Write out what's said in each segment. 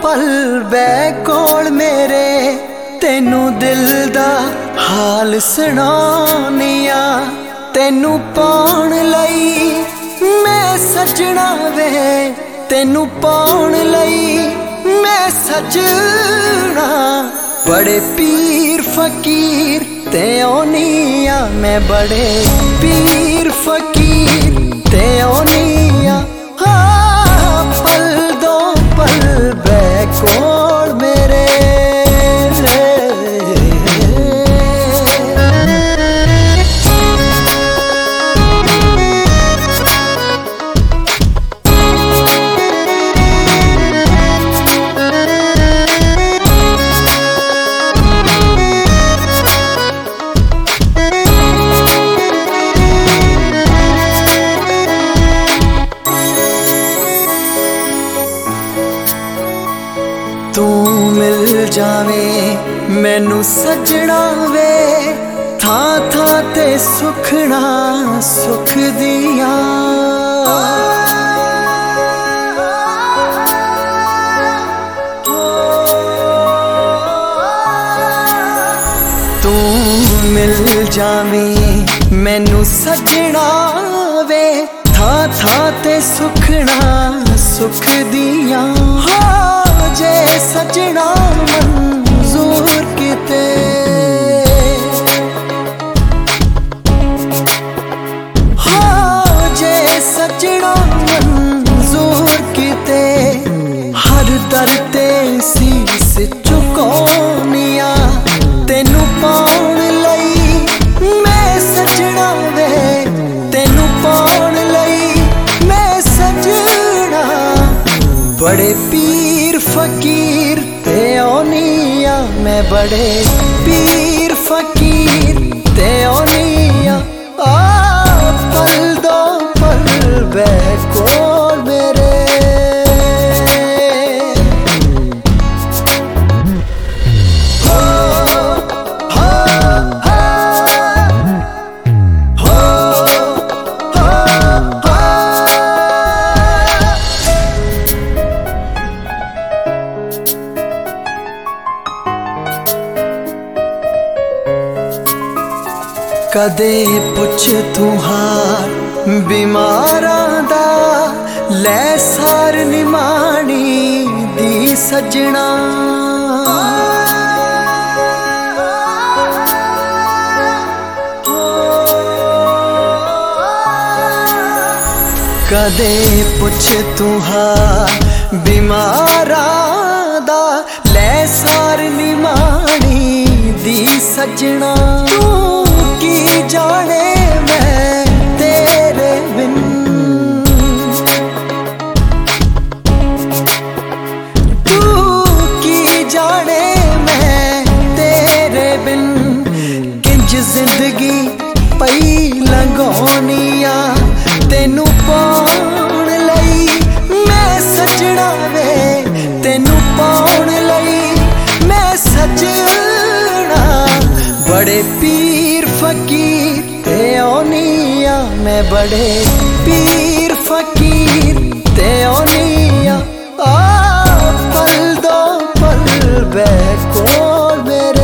पल बै कोल मेरे तेनू दिल दा हाल सुनानिया। तेनू पाउण लई मैं सजना वे, तेनू पाउण लई मैं सजना। बड़े पीर फकीर ते ओनिया, मैं बड़े पीर फकीर ते ओनिया। हाँ पल दो पल बै कोल मेरे। तू मिल जावे मैनू सजना वे, थां थां ते सुखना सुख दिया। तू मिल जावे मैनू सजना वे, थां थां ते सुखना सुख दिया। जे सजना मंजूर किते, हाँ जे सजना मंजूर किते। हर दर ते सीस चुकानिया, तेनू पाउण लई मैं सजना वे, तेनू पाउण लई मैं सजना। बड़े पीर फकीर ते ओनिया, मैं बड़े पीर फकीर ते ओनिया। पल दो पल बै कोल मेरे। कदे पुछ तू हार बीमारां दा, लै सार निमाणी दी सजना। कदे पुछ तू हार बीमारां दा, लै सार निमाणी दी सजना। की जाने मैं तेरे बिन, तू की जाने मैं तेरे बिन। किंज जिंदगी पई लंघोनिया, तेनू पाउण लई मैं सजना वे, तेनू पाउण लई मैं सजना। बड़े पीर फकीर ते ओनिया, मैं बड़े पीर फकीर ते ओनिया। पल दो पल बै कोल मेरे।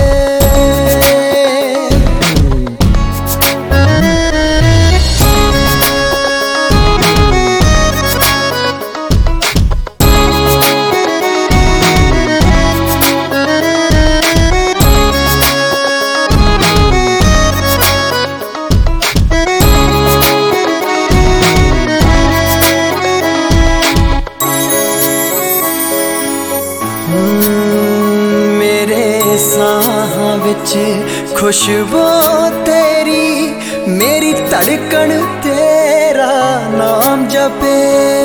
मेरे साहां विच खुशबू तेरी, मेरी धड़कन तेरा नाम जपे।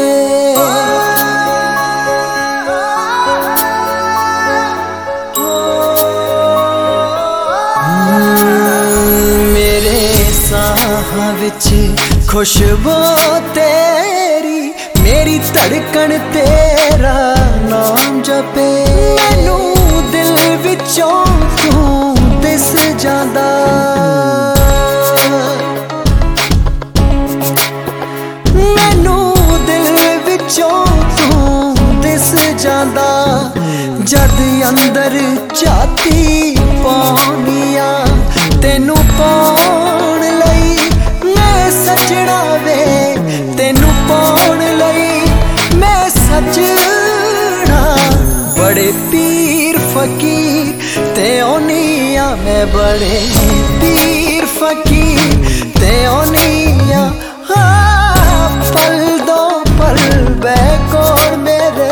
मेरे साहां विच खुशबू तेरी, मेरी धड़कन तेरा नाम जपे। मैनू दिल विचों तू दिस जांदा, मैनू दिल विचों तू दिस जांदा जद अंदर झाती पाउनिया तेनू पाउण लई मैं सजना वे तेनू पाउण लई मैं सजना बड़े पीर फकीर ते ओनिया मैं बड़े पीर फकीर ते ओनिया पल दो पल बैकोर मेरे